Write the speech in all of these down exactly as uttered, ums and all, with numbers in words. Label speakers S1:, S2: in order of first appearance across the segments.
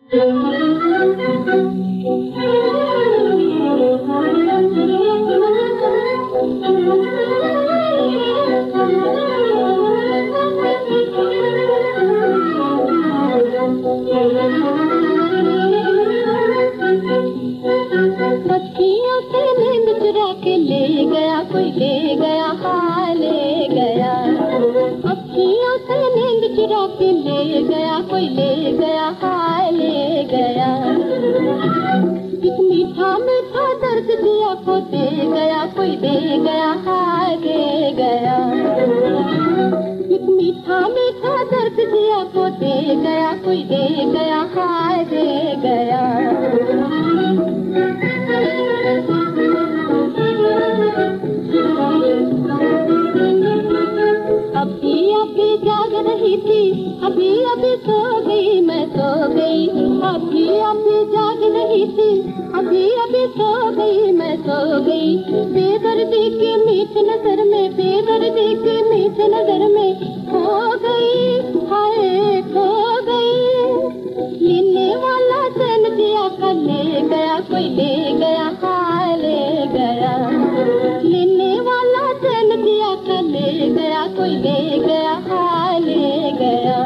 S1: अखियों से नींद चुरा के ले गया कोई, ले गया हाँ ले गया। अखियों से नींद चुरा के ले गया कोई, ले गया हाँ ले गया। एक मीठा मीठा दर्द दिया को दे गया कोई, दे गया हाँ दे गया। एक मीठा मीठा दर्द दिया को दे गया कोई, दे गया हाँ दे गया। अभी अभी जाग रही थी, अभी अभी सो गई मैं, सो गई। अभी अभी जाग रही थी, अभी अभी सो गई मैं, सो गई। बेदर्दी की मीठ नजर में, बेदर्दी की मीठ नजर में खो गई, हाय खो गई। लेने वाला चैन दिया का ले गया कोई, ले गया हाँ ले गया। लेने वाला चैन दिया का ले गया कोई, ले गया हाँ ले गया।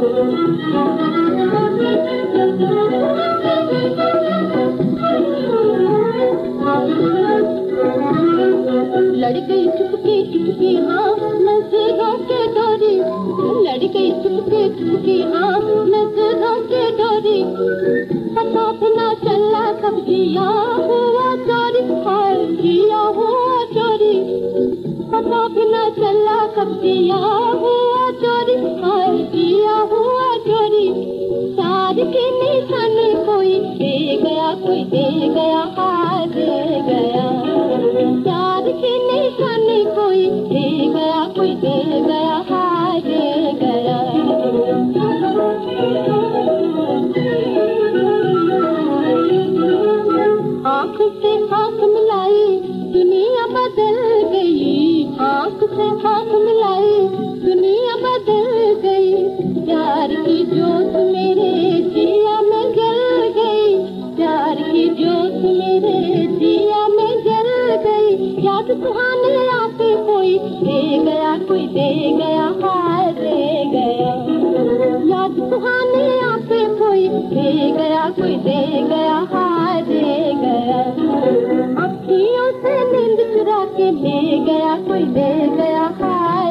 S1: लड़ गई चुपके चुपके हाँ नजरों के डोरी, लड़ गई चुपके चुपके हाँ नजरों के डोरी। पता भी ना चला कब जिया हुआ चोरी, हाय जिया हुआ चोरी। पता भी ना चला कब जिया हुआ चोरी, हाय जिया हुआ चोरी। सार की निशानी कोई दे गया कोई, दे गया हाय दे गया। सार की निशानी कोई दे गया कोई, दे गया हाय दे गया। आँख से आँख मिलाई दुनिया बदल गई, आँख से आँख मिलाई दुनिया बदल गई। प्यार की जोत मेरे जिया में जल गई, प्यार की जोत मेरे जिया में जल गई। याद सुहाने आते कोई दे गया कोई, दे गया हाय दे गया। याद सुहाने आते कोई दे गया कोई, दे गया हाय दे गया। अखियों से नींद चुरा के ले गया कोई, ले गया हाय